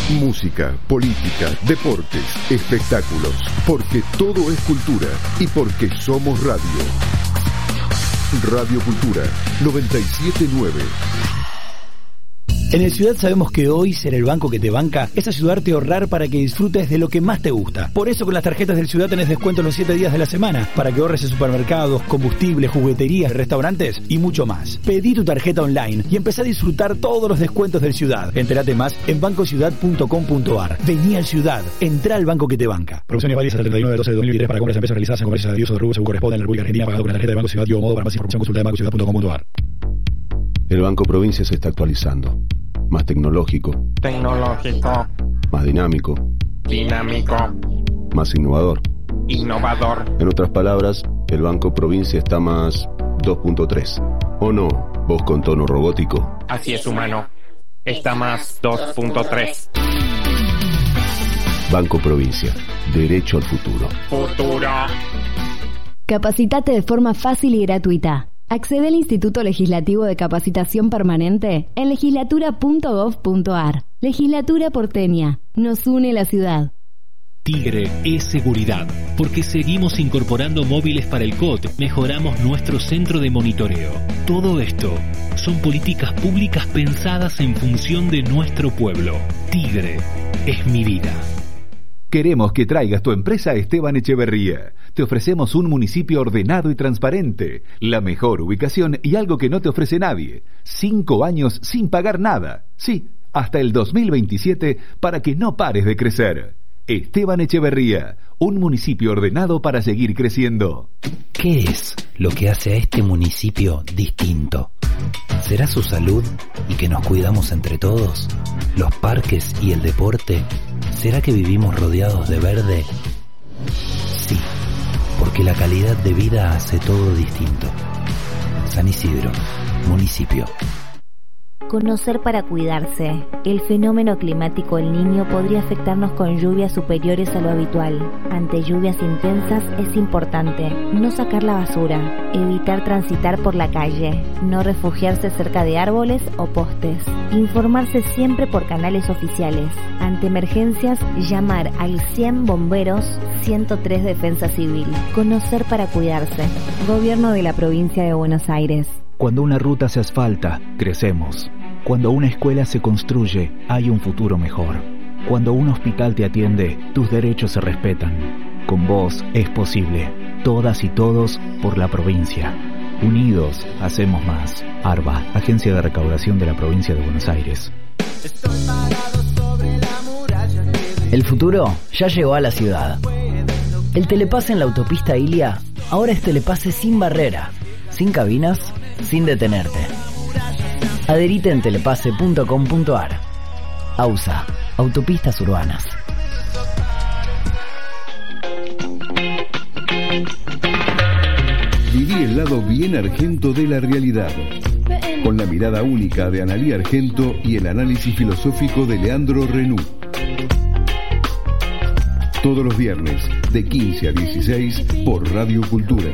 Música, política, deportes, espectáculos. Porque todo es cultura y porque somos radio. Radio Cultura 97.9. En el Ciudad sabemos que hoy ser el banco que te banca es ayudarte a ahorrar para que disfrutes de lo que más te gusta. Por eso con las tarjetas del Ciudad tenés descuento los 7 días de la semana para que ahorres en supermercados, combustibles, jugueterías, restaurantes y mucho más. Pedí tu tarjeta online y empezá a disfrutar todos los descuentos del Ciudad. Entérate más en bancociudad.com.ar. Vení al Ciudad, entrá al banco que te banca. Promociones válidas hasta el 39/12/2023 para compras en pesos realizadas en comercios de uso de rubro según corresponde en la República Argentina, pagado con la tarjeta de Banco Ciudad. Modo para más información consulta de bancociudad.com.ar. El Banco Provincia se está actualizando. Más tecnológico. Más dinámico. Más innovador. En otras palabras, el Banco Provincia está más 2.3. ¿O no? Vos con tono robótico. Así es, humano. Está más 2.3. Banco Provincia. Derecho al futuro. Capacitate de forma fácil y gratuita. Accede al Instituto Legislativo de Capacitación Permanente en legislatura.gov.ar. Legislatura porteña. Nos une la ciudad. Tigre es seguridad, porque seguimos incorporando móviles para el COT, mejoramos nuestro centro de monitoreo. Todo esto son políticas públicas pensadas en función de nuestro pueblo. Tigre es mi vida. Queremos que traigas tu empresa a Esteban Echeverría. Te ofrecemos un municipio ordenado y transparente, la mejor ubicación y algo que no te ofrece nadie. 5 años sin pagar nada. Sí, hasta el 2027 para que no pares de crecer. Esteban Echeverría, un municipio ordenado para seguir creciendo. ¿Qué es lo que hace a este municipio distinto? ¿Será su salud y que nos cuidamos entre todos? ¿Los parques y el deporte? ¿Será que vivimos rodeados de verde? Sí, porque la calidad de vida hace todo distinto. San Isidro, municipio. Conocer para cuidarse. El fenómeno climático El Niño podría afectarnos con lluvias superiores a lo habitual. Ante lluvias intensas es importante no sacar la basura, evitar transitar por la calle, no refugiarse cerca de árboles o postes, informarse siempre por canales oficiales. Ante emergencias, llamar al 100 bomberos, 103 Defensa Civil. Conocer para cuidarse. Gobierno de la Provincia de Buenos Aires. Cuando una ruta se asfalta, crecemos. Cuando una escuela se construye, hay un futuro mejor. Cuando un hospital te atiende, tus derechos se respetan. Con vos es posible. Todas y todos por la provincia. Unidos hacemos más. ARBA, Agencia de Recaudación de la Provincia de Buenos Aires. El futuro ya llegó a la ciudad. El telepase en la autopista Ilia ahora es telepase sin barrera, sin cabinas, sin detenerte. Adherite en telepase.com.ar. AUSA, Autopistas Urbanas. Viví el lado bien argento de la realidad. Con la mirada única de Analía Argento y el análisis filosófico de Leandro Renú. Todos los viernes, de 15 a 16, por Radio Cultura.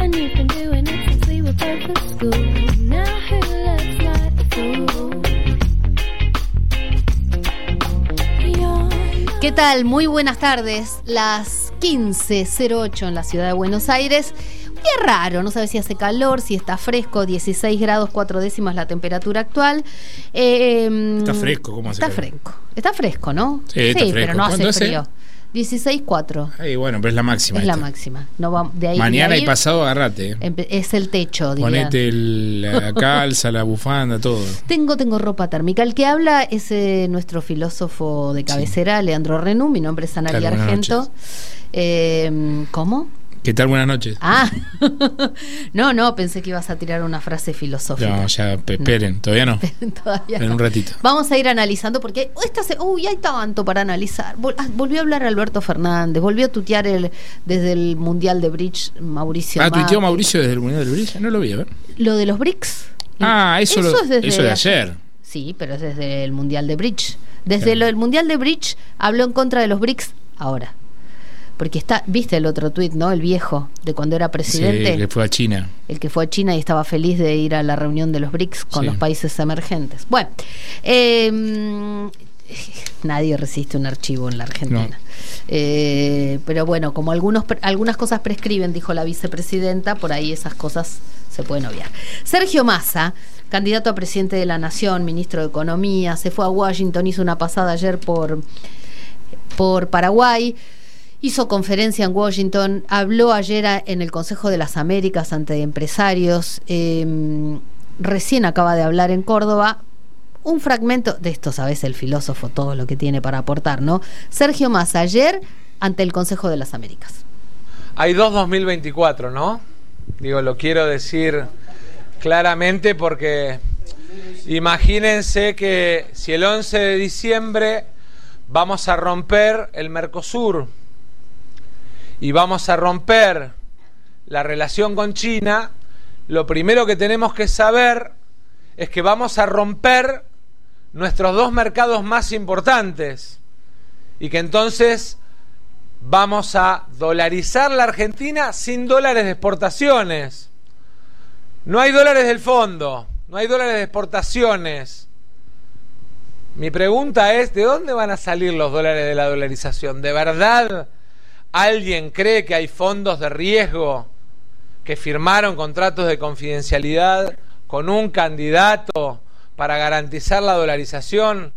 ¿Qué tal? Muy buenas tardes. Las 15:08 en la ciudad de Buenos Aires. Un día raro, no sabe si hace calor, si está fresco, 16 grados 4 décimas la temperatura actual. Está fresco, ¿cómo hace? Está fresco. Está fresco, ¿no? Sí, está fresco. Pero no hace frío. 16,4. Ay, bueno, pero es la máxima. Es la máxima. No va, de ahí, mañana de ahí, y pasado agarrate. Es el techo, diría. Ponete la calza, la bufanda, todo. Tengo ropa térmica. El que habla es nuestro filósofo de cabecera, sí. Leandro Renú. Mi nombre es Analía Argento. ¿Cómo? ¿Qué tal? Buenas noches. Ah, no, pensé que ibas a tirar una frase filosófica. No, ya, esperen, no. Todavía no. Todavía en no. Un ratito. Vamos a ir analizando porque hay tanto para analizar. Volvió a hablar Alberto Fernández, volvió a tuitear desde el Mundial de Bridge Mauricio. ¿Tuiteó Mauricio desde el Mundial de Bridge? No lo vi, a ver. Lo de los BRICS. Eso de ayer. Sí, pero es desde el Mundial de Bridge. Desde el Mundial de Bridge habló en contra de los BRICS ahora. Porque viste el otro tuit, ¿no? El viejo, de cuando era presidente. Sí, el que fue a China. El que fue a China y estaba feliz de ir a la reunión de los BRICS con los países emergentes. Bueno, Nadie resiste un archivo en la Argentina. No. Pero bueno, como algunas cosas prescriben, dijo la vicepresidenta, por ahí esas cosas se pueden obviar. Sergio Massa, candidato a presidente de la Nación, ministro de Economía, se fue a Washington, hizo una pasada ayer por Paraguay, hizo conferencia en Washington, habló ayer en el Consejo de las Américas ante empresarios, recién acaba de hablar en Córdoba. Un fragmento de esto, sabes, el filósofo, todo lo que tiene para aportar, ¿no? Sergio Massa ayer ante el Consejo de las Américas. Hay 2024, ¿no? Digo, lo quiero decir claramente porque imagínense que si el 11 de diciembre vamos a romper el Mercosur y vamos a romper la relación con China, lo primero que tenemos que saber es que vamos a romper nuestros dos mercados más importantes y que entonces vamos a dolarizar la Argentina sin dólares de exportaciones. No hay dólares del fondo, no hay dólares de exportaciones. Mi pregunta es, ¿de dónde van a salir los dólares de la dolarización? ¿De verdad alguien cree que hay fondos de riesgo que firmaron contratos de confidencialidad con un candidato para garantizar la dolarización?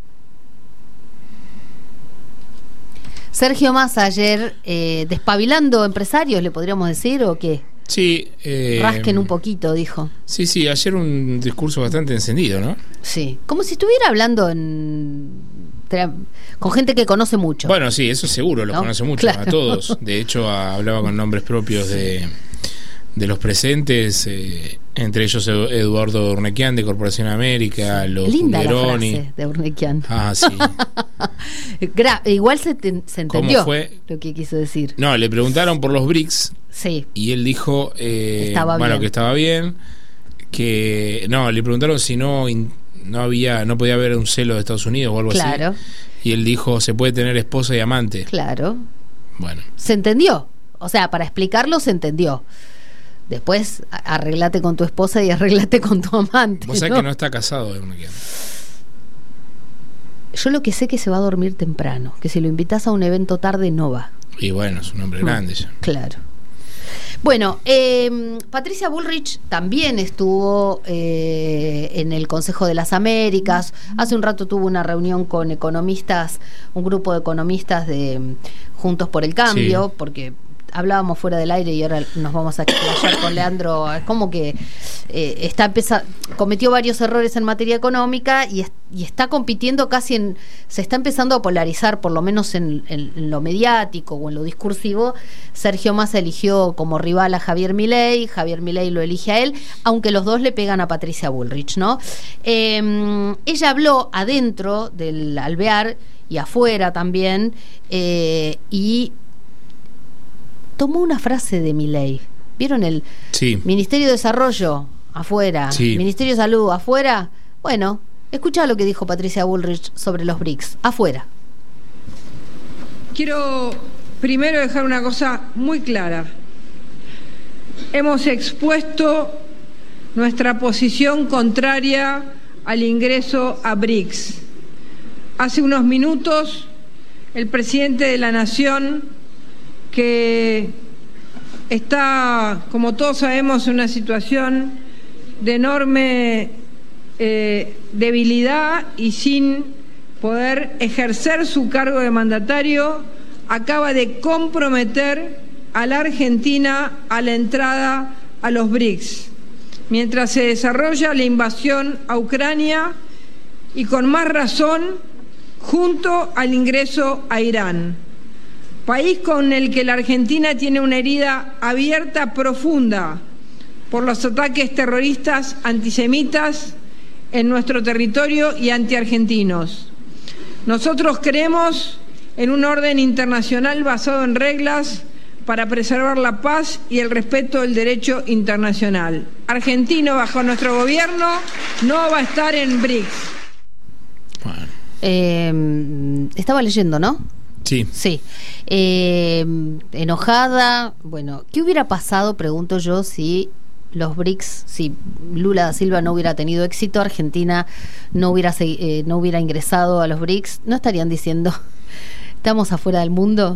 Sergio Massa ayer despabilando empresarios, ¿le podríamos decir o qué? Sí. Rasquen un poquito, dijo. Sí, ayer un discurso bastante encendido, ¿no? Sí, como si estuviera hablando con gente que conoce mucho. Bueno, sí, eso seguro, los conoce mucho, claro. A todos. De hecho, hablaba con nombres propios de los presentes, entre ellos Eduardo Urnequian de Corporación América, los linda Funderoni. La frase de Urnequian. Ah, sí. Igual se entendió ¿Cómo fue? Lo que quiso decir. No, le preguntaron por los BRICS. Sí. Y él dijo que estaba bien, que no, le preguntaron si no podía haber un celo de Estados Unidos o algo claro. así. Y él dijo, se puede tener esposa y amante. Claro. Bueno. Se entendió. O sea, para explicarlo se entendió. Después arreglate con tu esposa y arreglate con tu amante. Vos sabés que no está casado. Yo lo que sé es que se va a dormir temprano, que si lo invitas a un evento tarde no va. Y bueno, es un hombre grande ya. Claro. Bueno, Patricia Bullrich también estuvo en el Consejo de las Américas. Hace un rato tuvo una reunión con economistas, un grupo de economistas de Juntos por el Cambio, sí. Porque hablábamos fuera del aire y ahora nos vamos a explayar con Leandro. Es como que cometió varios errores en materia económica y está compitiendo se está empezando a polarizar, por lo menos en lo mediático o en lo discursivo. Sergio Massa eligió como rival a Javier Milei lo elige a él, aunque los dos le pegan a Patricia Bullrich, ¿no? Ella habló adentro del alvear y afuera también, y tomó una frase de Milei. ¿Vieron el Ministerio de Desarrollo afuera, Ministerio de Salud afuera? Bueno, escuchá lo que dijo Patricia Bullrich sobre los BRICS afuera. Quiero primero dejar una cosa muy clara. Hemos expuesto nuestra posición contraria al ingreso a BRICS. Hace unos minutos el presidente de la Nación, que está, como todos sabemos, en una situación de enorme debilidad y sin poder ejercer su cargo de mandatario, acaba de comprometer a la Argentina a la entrada a los BRICS, mientras se desarrolla la invasión a Ucrania y con más razón junto al ingreso a Irán. País con el que la Argentina tiene una herida abierta profunda por los ataques terroristas antisemitas en nuestro territorio y antiargentinos. Nosotros creemos en un orden internacional basado en reglas para preservar la paz y el respeto del derecho internacional. Argentina, bajo nuestro gobierno, no va a estar en BRICS. Bueno. Estaba leyendo, ¿no? Sí. Enojada. Bueno, ¿qué hubiera pasado, pregunto yo, si los BRICS, si Lula da Silva no hubiera tenido éxito, Argentina no hubiera ingresado a los BRICS, ¿no estarían diciendo estamos afuera del mundo?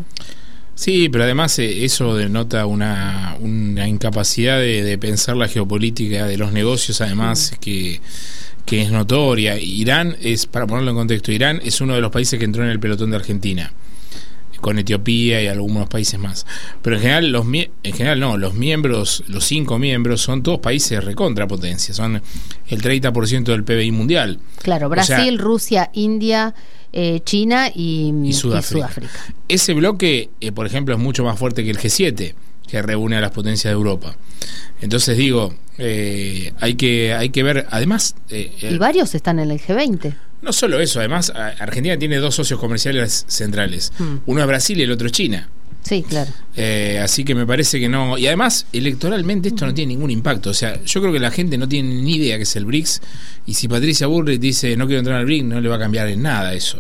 Sí, pero además eso denota una incapacidad de pensar la geopolítica de los negocios, además que es notoria. Irán para ponerlo en contexto, Irán es uno de los países que entró en el pelotón de Argentina, con Etiopía y algunos países más. Pero en general los miembros, los 5 miembros son todos países recontrapotencia, son el 30% del PBI mundial. Claro, Brasil, Rusia, India, China y Sudáfrica. Ese bloque, por ejemplo, es mucho más fuerte que el G7, que reúne a las potencias de Europa. Entonces digo, hay que ver, además... y varios están en el G20. No solo eso, además Argentina tiene 2 socios comerciales centrales. Uno es Brasil y el otro es China. Sí, claro. Así que me parece que no. Y además, electoralmente esto no tiene ningún impacto. O sea, yo creo que la gente no tiene ni idea que es el BRICS. Y si Patricia Bullrich dice no quiero entrar al BRICS, no le va a cambiar en nada eso.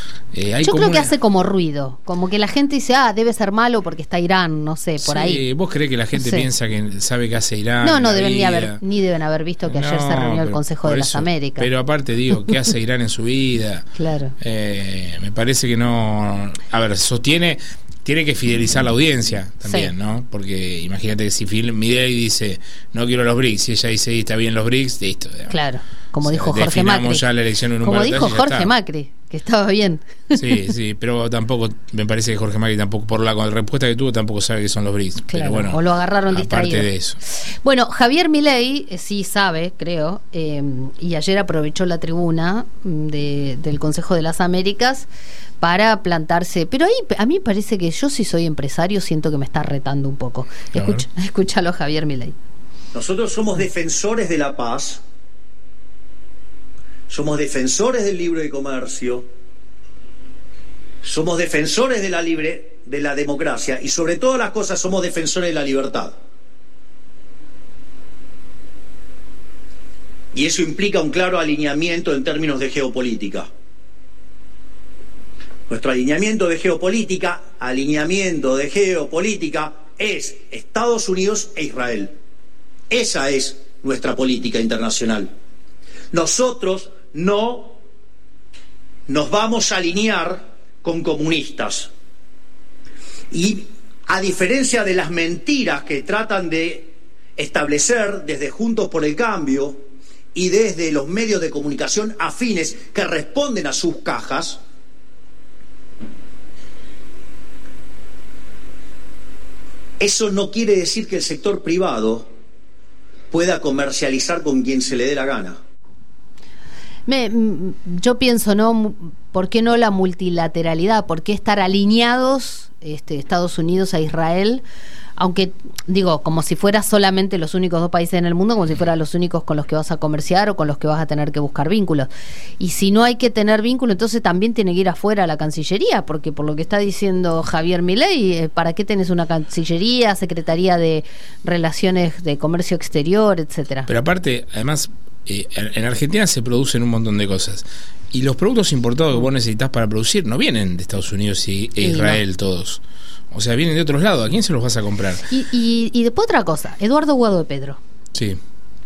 Yo creo que hace como ruido, como que la gente dice, debe ser malo porque está Irán, no sé, por ahí. ¿Vos creés que la gente piensa que sabe qué hace Irán? No ni deben haber visto que ayer se reunió el Consejo de las Américas. Pero aparte digo, ¿qué hace Irán en su vida? Claro. Me parece que no. A ver, tiene que fidelizar la audiencia también, ¿no? Porque imagínate que si Milei dice no quiero los BRICS y ella dice está bien los BRICS, listo. Digamos. Claro, como dijo Jorge Macri. Ya la elección en un como dijo Jorge Macri, que estaba bien. Sí, pero tampoco, me parece que Jorge Macri tampoco, por la respuesta que tuvo, tampoco sabe qué son los BRICS. Claro, pero bueno, o lo agarraron distraído. Aparte de eso. Bueno, Javier Milei sí sabe, creo, y ayer aprovechó la tribuna del Consejo de las Américas para plantarse, pero ahí a mí parece que yo, si soy empresario, siento que me está retando un poco. Escúchalo, Javier Milei. Nosotros somos defensores de la paz, somos defensores del libre comercio, somos defensores de la democracia y sobre todas las cosas somos defensores de la libertad. Y eso implica un claro alineamiento en términos de geopolítica. Nuestro alineamiento de geopolítica es Estados Unidos e Israel. Esa es nuestra política internacional. Nosotros no nos vamos a alinear con comunistas. Y a diferencia de las mentiras que tratan de establecer desde Juntos por el Cambio y desde los medios de comunicación afines que responden a sus cajas, eso no quiere decir que el sector privado pueda comercializar con quien se le dé la gana. Yo pienso, ¿no? ¿Por qué no la multilateralidad? ¿Por qué estar alineados Estados Unidos a Israel? Aunque, digo, como si fuera solamente los únicos 2 países en el mundo, como si fueran los únicos con los que vas a comerciar o con los que vas a tener que buscar vínculos. Y si no hay que tener vínculos, entonces también tiene que ir afuera la Cancillería, porque por lo que está diciendo Javier Milei, ¿para qué tenés una Cancillería, Secretaría de Relaciones de Comercio Exterior, etcétera? Pero aparte, además, en Argentina se producen un montón de cosas. Y los productos importados que vos necesitas para producir no vienen de Estados Unidos e Israel, no. Todos. O sea, vienen de otros lados. ¿A quién se los vas a comprar? Y después otra cosa. Eduardo Guado de Pedro. Sí.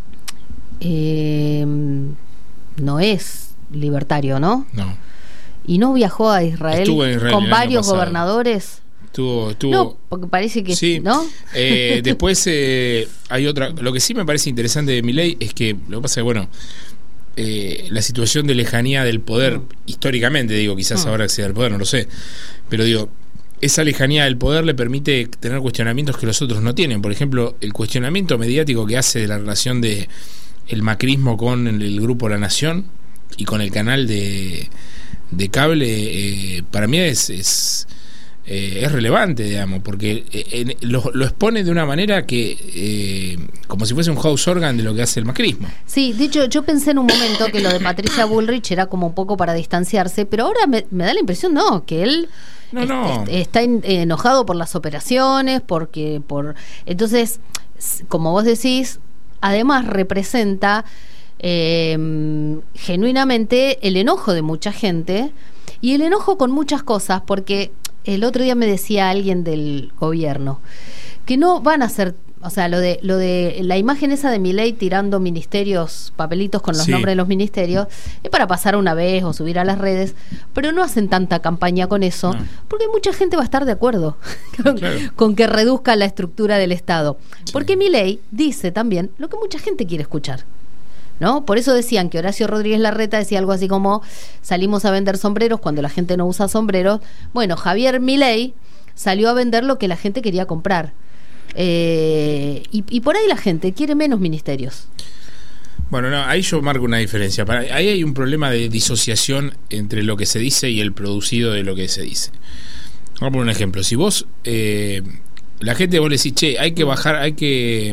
No es libertario, ¿no? No. Y no viajó a Israel, con varios gobernadores. Estuvo. No, porque parece que sí, ¿no? Después hay otra. Lo que sí me parece interesante de Milei es que lo que pasa es que, bueno, la situación de lejanía del poder, históricamente, digo, quizás ahora que sea del poder, no lo sé, pero digo, esa lejanía del poder le permite tener cuestionamientos que los otros no tienen. Por ejemplo, el cuestionamiento mediático que hace de la relación de el macrismo con el grupo La Nación y con el canal de cable, para mí es relevante, digamos, porque lo expone de una manera que como si fuese un house organ de lo que hace el macrismo. Sí, de hecho yo pensé en un momento que lo de Patricia Bullrich era como un poco para distanciarse, pero ahora me da la impresión que él está enojado por las operaciones, entonces, como vos decís, además representa genuinamente el enojo de mucha gente y el enojo con muchas cosas, porque el otro día me decía alguien del gobierno que no van a ser O sea, lo de la imagen esa de Milei tirando ministerios, papelitos con los nombres de los ministerios, es para pasar una vez o subir a las redes, pero no hacen tanta campaña con eso, porque mucha gente va a estar de acuerdo con que reduzca la estructura del Estado. Porque Milei dice también lo que mucha gente quiere escuchar, ¿no? Por eso decían que Horacio Rodríguez Larreta decía algo así como: salimos a vender sombreros cuando la gente no usa sombreros. Bueno, Javier Milei salió a vender lo que la gente quería comprar. Y por ahí la gente quiere menos ministerios. Bueno, no, ahí yo marco una diferencia. Ahí hay un problema de disociación entre lo que se dice y el producido de lo que se dice. Vamos a poner un ejemplo. Si vos, la gente, vos le decís, che, hay que bajar, hay que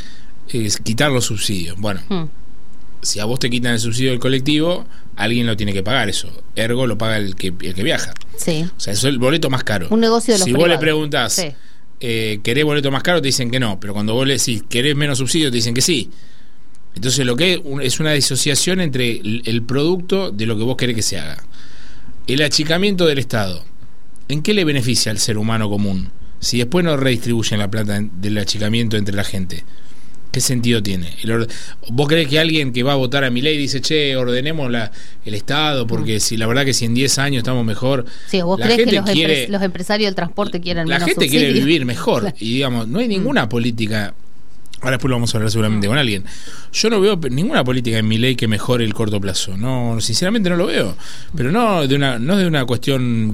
quitar los subsidios. Bueno, si a vos te quitan el subsidio del colectivo, alguien lo tiene que pagar eso. Ergo lo paga el que viaja. Sí. O sea, eso es el boleto más caro. Un negocio de los privados. Vos le preguntás, sí, ¿querés boleto más caro? Te dicen que no. Pero cuando vos le decís, ¿querés menos subsidio? Te dicen que sí. Entonces lo que es una disociación entre el producto de lo que vos querés que se haga. El achicamiento del Estado, ¿en qué le beneficia al ser humano común? Si después no redistribuyen la plata del achicamiento entre la gente, ¿qué sentido tiene? ¿Vos creés que alguien que va a votar a Milei dice, che, ordenemos el Estado, porque si la verdad que si en 10 años estamos mejor? Sí, ¿vos creés que los empresarios del transporte quieren menos subsidio? La gente quiere vivir mejor. Claro. Y digamos, no hay ninguna política. Ahora después lo vamos a hablar seguramente con alguien. Yo no veo ninguna política en Milei que mejore el corto plazo. No, sinceramente no lo veo. Pero no de una cuestión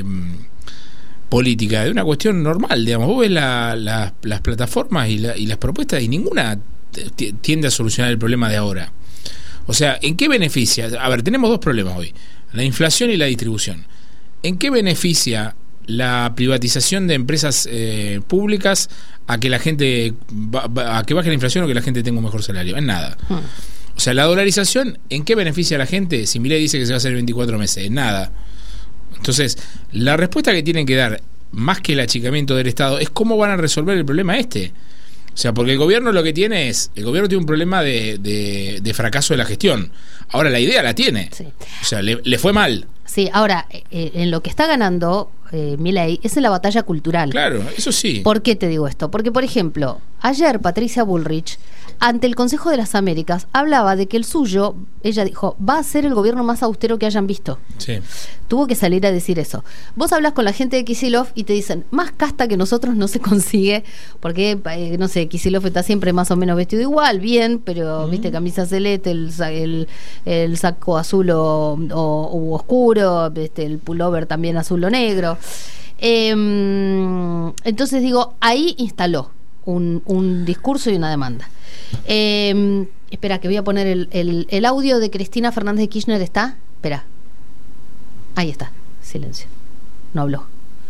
política, de una cuestión normal, digamos. Vos ves las plataformas y las propuestas y ninguna tiende a solucionar el problema de ahora. O sea, ¿en qué beneficia? A ver, tenemos dos problemas hoy: la inflación y la distribución. ¿En qué beneficia la privatización de empresas públicas a que la gente a que baje la inflación o que la gente tenga un mejor salario? En nada. O sea, la dolarización, ¿en qué beneficia a la gente? Si Milei dice que se va a hacer en 24 meses, en nada. Entonces, la respuesta que tienen que dar, más que el achicamiento del Estado, es cómo van a resolver el problema este. O sea, porque el gobierno lo que tiene es, el gobierno tiene un problema de fracaso de la gestión. Ahora la idea la tiene. Sí. O sea, le fue mal. Sí, ahora, en lo que está ganando Milei es en la batalla cultural. Claro, eso sí. ¿Por qué te digo esto? Porque, por ejemplo, ayer Patricia Bullrich, ante el Consejo de las Américas, hablaba de que el suyo, ella dijo, va a ser el gobierno más austero que hayan visto. Sí. Tuvo que salir a decir eso. Vos hablas con la gente de Kicillof y te dicen, más casta que nosotros no se consigue, porque, no sé, Kicillof está siempre más o menos vestido igual, bien, pero, viste, camisa celeste, el saco azul o oscuro, el pullover también azul o negro. Entonces digo, ahí instaló un discurso y una demanda. Espera, que voy a poner el audio de Cristina Fernández de Kirchner. ¿Está? Espera. Ahí está. Silencio. No habló.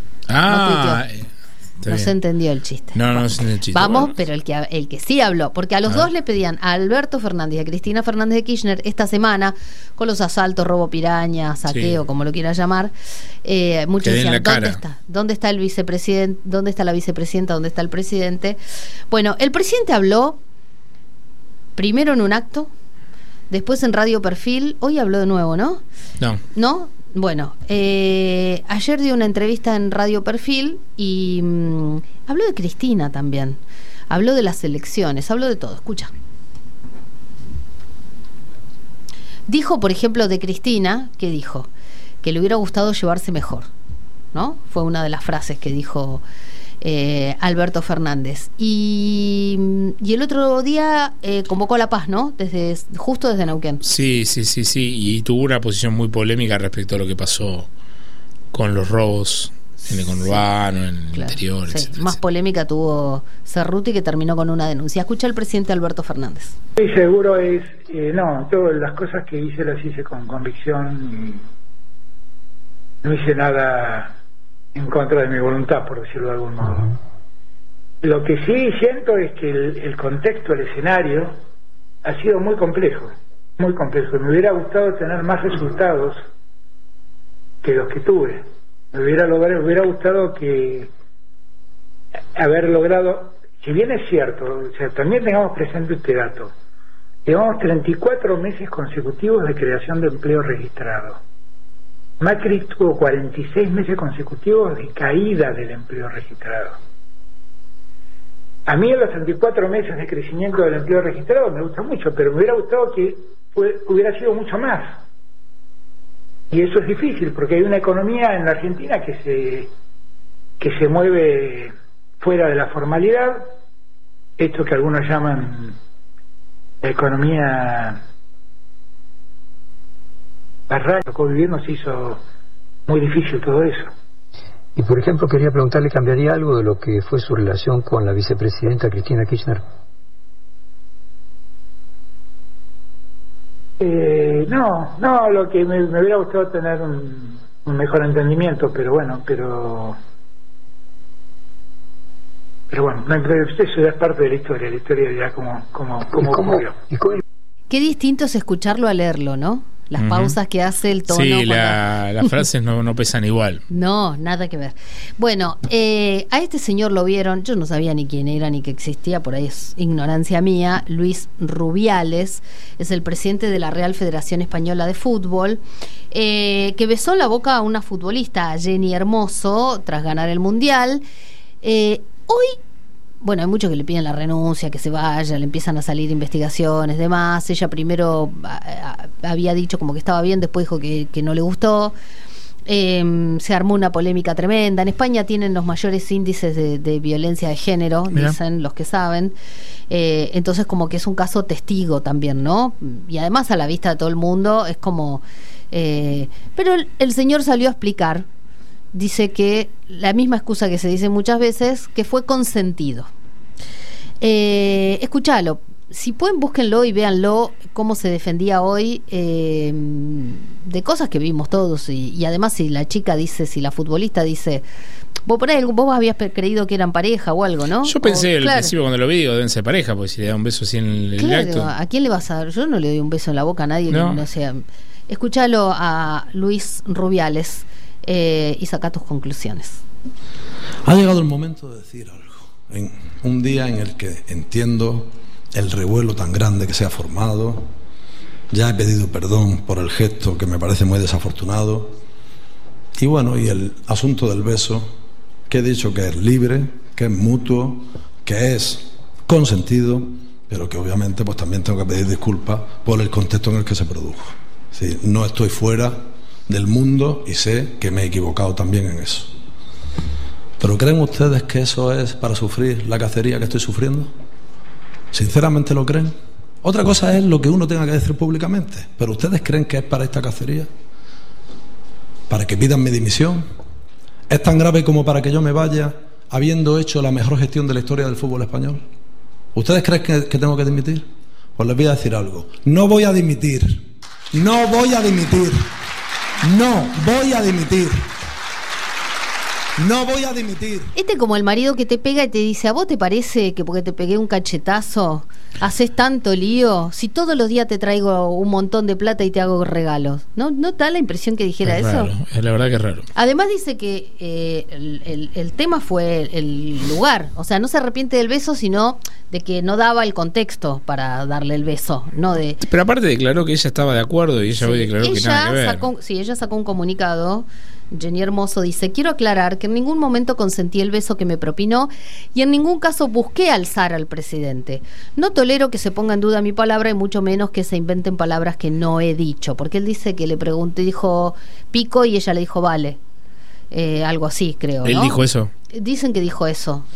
No se entendió el chiste. No se entendió el chiste. Vamos, pero el que sí habló, porque a los dos le pedían a Alberto Fernández y a Cristina Fernández de Kirchner esta semana, con los asaltos, robo piraña, saqueo, como lo quieras llamar, muchos decían, ¿dónde está el vicepresidente? ¿Dónde está la vicepresidenta? ¿Dónde está el presidente? Bueno, el presidente habló primero en un acto, después en Radio Perfil, hoy habló de nuevo, ¿no? ¿No? Bueno, ayer dio una entrevista en Radio Perfil y habló de Cristina también, habló de las elecciones, habló de todo. Escucha. Dijo, por ejemplo, de Cristina, ¿qué dijo? Que le hubiera gustado llevarse mejor, ¿no? Fue una de las frases que dijo Alberto Fernández. Y el otro día convocó a la paz, ¿no? Justo desde Neuquén. Sí. Y tuvo una posición muy polémica respecto a lo que pasó con los robos en el conurbano, en el interior, etcétera. Más polémica tuvo Cerruti, que terminó con una denuncia. Escucha al presidente Alberto Fernández. Estoy seguro no, todas las cosas que hice las hice con convicción y no hice nada en contra de mi voluntad, por decirlo de algún modo. Lo que sí siento es que el contexto, el escenario, ha sido muy complejo. Me hubiera gustado tener más resultados que los que tuve. Me hubiera gustado haber logrado, si bien es cierto, o sea, también tengamos presente este dato, llevamos 34 meses consecutivos de creación de empleo registrado. Macri tuvo 46 meses consecutivos de caída del empleo registrado. A mí en los 34 meses de crecimiento del empleo registrado me gusta mucho, pero me hubiera gustado que hubiera sido mucho más. Y eso es difícil, porque hay una economía en la Argentina que se mueve fuera de la formalidad, esto que algunos llaman la economía barraca, tocó vivir, nos hizo muy difícil todo eso. Y por ejemplo, quería preguntarle, ¿cambiaría algo de lo que fue su relación con la vicepresidenta Cristina Kirchner? No, lo que me hubiera gustado tener un mejor entendimiento, pero bueno, eso ya es parte de la historia ya como ocurrió. Qué distinto es escucharlo a leerlo, ¿no? Las pausas que hace, el tono. Sí, las frases no pesan igual. No, nada que ver. Bueno, a este señor lo vieron, yo no sabía ni quién era ni que existía, por ahí es ignorancia mía. Luis Rubiales es el presidente de la Real Federación Española de Fútbol, que besó la boca a una futbolista, a Jenny Hermoso, tras ganar el Mundial. Hoy, bueno, hay muchos que le piden la renuncia, que se vaya, le empiezan a salir investigaciones, demás. Ella primero había dicho como que estaba bien, después dijo que no le gustó. Se armó una polémica tremenda. En España tienen los mayores índices de violencia de género, dicen los que saben. Entonces como que es un caso testigo también, ¿no? Y además a la vista de todo el mundo es como... pero el señor salió a explicar. Dice que la misma excusa que se dice muchas veces, que fue consentido. Escúchalo. Si pueden, búsquenlo y véanlo cómo se defendía hoy de cosas que vimos todos. Y además si la chica dice, si la futbolista dice... Vos por ahí, vos habías creído que eran pareja o algo, ¿no? Yo pensé al principio cuando lo vi, digo, deben ser pareja, porque si le da un beso así en el acto... ¿A quién le vas a dar? Yo no le doy un beso en la boca a nadie. No. Que no sea. Escúchalo a Luis Rubiales. Y saca tus conclusiones. Ha llegado el momento de decir algo. En un día en el que entiendo el revuelo tan grande que se ha formado, ya he pedido perdón por el gesto que me parece muy desafortunado, y bueno, y el asunto del beso, que he dicho que es libre, que es mutuo, que es consentido, pero que obviamente pues también tengo que pedir disculpas por el contexto en el que se produjo. Sí, no estoy fuera del mundo y sé que me he equivocado también en eso. ¿Pero creen ustedes que eso es para sufrir la cacería que estoy sufriendo? ¿Sinceramente lo creen? Otra cosa es lo que uno tenga que decir públicamente, pero ¿ustedes creen que es para esta cacería? ¿Para que pidan mi dimisión? ¿Es tan grave como para que yo me vaya habiendo hecho la mejor gestión de la historia del fútbol español? ¿Ustedes creen que tengo que dimitir? Pues les voy a decir algo. No voy a dimitir. No voy a dimitir. No voy a dimitir. No voy a dimitir. Este como el marido que te pega y te dice, ¿a vos te parece que porque te pegué un cachetazo haces tanto lío? Si todos los días te traigo un montón de plata y te hago regalos. ¿No da la impresión que dijera es eso? Raro, la verdad que es raro. Además dice que el tema fue el lugar. O sea, no se arrepiente del beso, sino de que no daba el contexto para darle el beso. No de. Pero aparte declaró que ella estaba de acuerdo y ella hoy declaró que nada que ver. Ella sacó un comunicado. Jenny Hermoso dice: quiero aclarar que en ningún momento consentí el beso que me propinó y en ningún caso busqué alzar al presidente. No tolero que se ponga en duda mi palabra y mucho menos que se inventen palabras que no he dicho. Porque él dice que le pregunté, dijo pico y ella le dijo vale. Algo así, creo. ¿Él dijo eso? Dicen que dijo eso.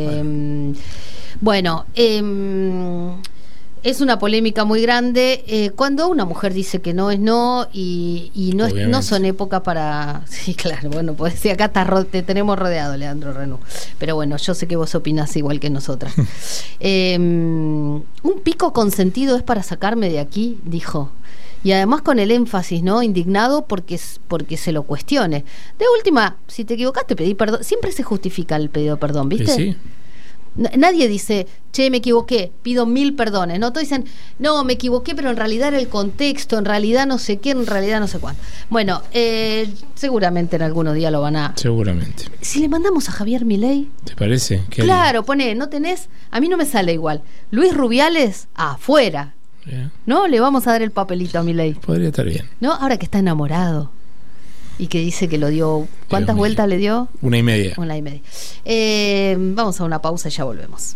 Es una polémica muy grande cuando una mujer dice que no es no y no son épocas para... Sí, claro, bueno, pues si acá te tenemos rodeado, Leandro Renú. Pero bueno, yo sé que vos opinás igual que nosotras. Un pico consentido es para sacarme de aquí, dijo. Y además con el énfasis, ¿no? Indignado porque se lo cuestione. De última, si te equivocaste, pedí perdón. Siempre se justifica el pedido de perdón, ¿viste? Sí. Nadie dice, che, me equivoqué, pido 1000 perdones. No, todos dicen, no, me equivoqué, pero en realidad era el contexto, en realidad no sé qué, en realidad no sé cuánto. Bueno, seguramente en algunos días lo van a... Seguramente. Si le mandamos a Javier Milei... ¿Te parece? Claro, pone, no tenés... A mí no me sale igual. Luis Rubiales, afuera. Yeah. ¿No? Le vamos a dar el papelito a Milei. Podría estar bien. ¿No? Ahora que está enamorado. y que dice que lo dio. ¿Cuántas vueltas le dio? 1,5. 1,5. Vamos a una pausa y ya volvemos.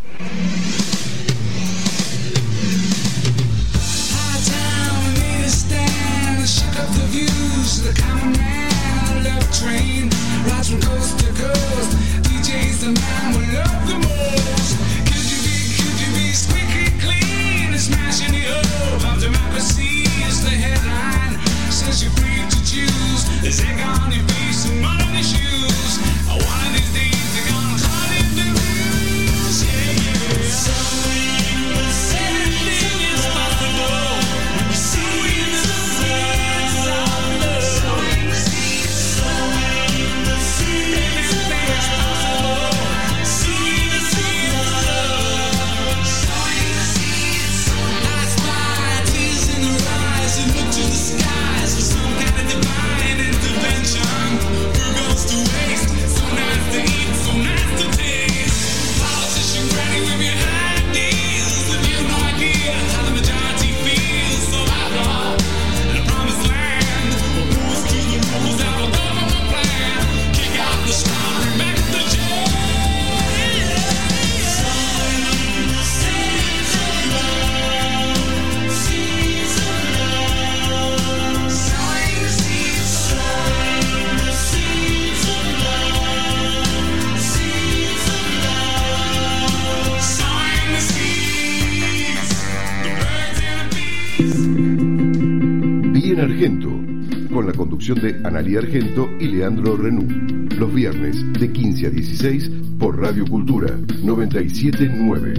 Argento, con la conducción de Analía Argento y Leandro Renú. Los viernes de 15 a 16 por Radio Cultura 97.9.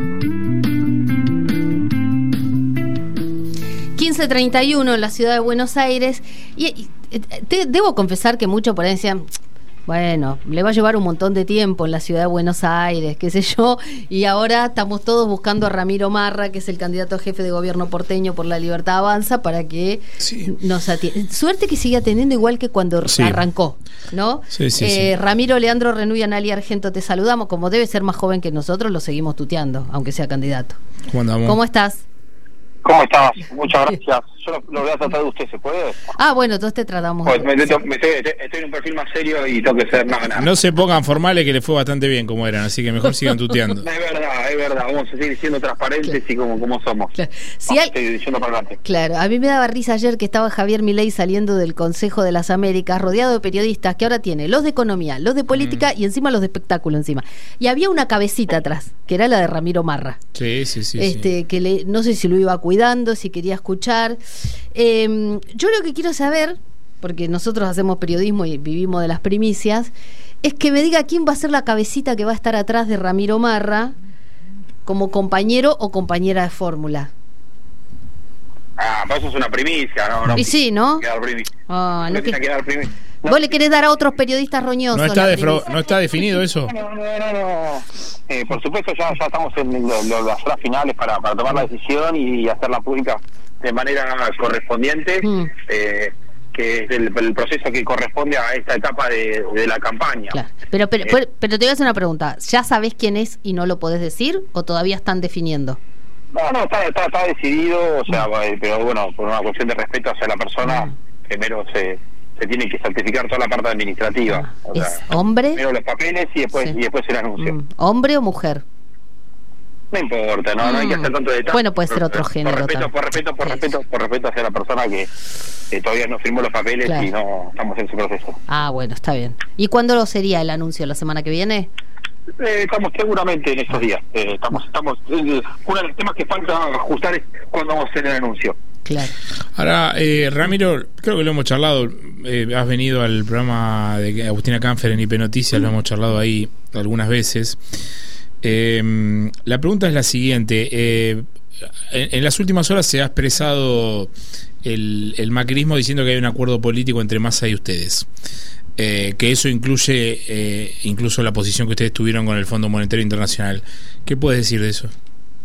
15:31 en la ciudad de Buenos Aires. Y debo confesar que mucho por ahí decían, bueno, le va a llevar un montón de tiempo en la ciudad de Buenos Aires, qué sé yo, y ahora estamos todos buscando a Ramiro Marra, que es el candidato a jefe de gobierno porteño por La Libertad Avanza, para que nos atienda. Suerte que sigue atendiendo igual que cuando arrancó, ¿no? Sí. Ramiro, Leandro Renú y Analía Argento, te saludamos. Como debe ser más joven que nosotros, lo seguimos tuteando, aunque sea candidato. ¿Cómo estás? ¿Cómo estás? Muchas gracias. Yo lo voy a tratar de usted, ¿se puede? Bueno, entonces te tratamos. Pues estoy en un perfil más serio y tengo que ser más ganado. No se pongan formales, que les fue bastante bien como eran, así que mejor sigan tuteando. Es verdad. Vamos a seguir siendo transparentes y como somos. Claro. Estoy diciendo para adelante. Claro, a mí me daba risa ayer que estaba Javier Milei saliendo del Consejo de las Américas, rodeado de periodistas que ahora tiene los de economía, los de política y encima los de espectáculo encima. Y había una cabecita atrás, que era la de Ramiro Marra. Sí. Que no sé si lo iba cuidando, si quería escuchar. Yo lo que quiero saber, porque nosotros hacemos periodismo y vivimos de las primicias, es que me diga quién va a ser la cabecita que va a estar atrás de Ramiro Marra como compañero o compañera de fórmula. Pues eso es una primicia, ¿no? Y sí, ¿no? Vos le querés dar a otros periodistas roñosos. No está definido eso. No. Por supuesto, ya estamos en las horas finales para tomar la decisión y hacerla pública de manera correspondiente, que es el proceso que corresponde a esta etapa de la campaña. Claro. Pero te voy a hacer una pregunta. ¿Ya sabés quién es y no lo podés decir o todavía están definiendo? No, está decidido, o sea, pero bueno, por una cuestión de respeto hacia la persona, primero se tiene que certificar toda la parte administrativa. ¿Es hombre? Primero los papeles y después el anuncio. ¿Hombre o mujer? No importa, no hay que hacer tanto detalle. Bueno, puede ser otro género. Por respeto hacia la persona que todavía no firmó los papeles y no estamos en su proceso. Bueno, está bien. ¿Y cuándo sería el anuncio? ¿La semana que viene? Estamos seguramente en estos días. Estamos uno de los temas que falta ajustar es cuándo vamos a hacer el anuncio. Claro. Ahora, Ramiro, creo que lo hemos charlado. Has venido al programa de Agustina Canfer en IP Noticias, lo hemos charlado ahí algunas veces. La pregunta es la siguiente. En las últimas horas se ha expresado el macrismo diciendo que hay un acuerdo político entre Massa y ustedes. Que eso incluye incluso la posición que ustedes tuvieron con el Fondo Monetario Internacional. ¿Qué puedes decir de eso?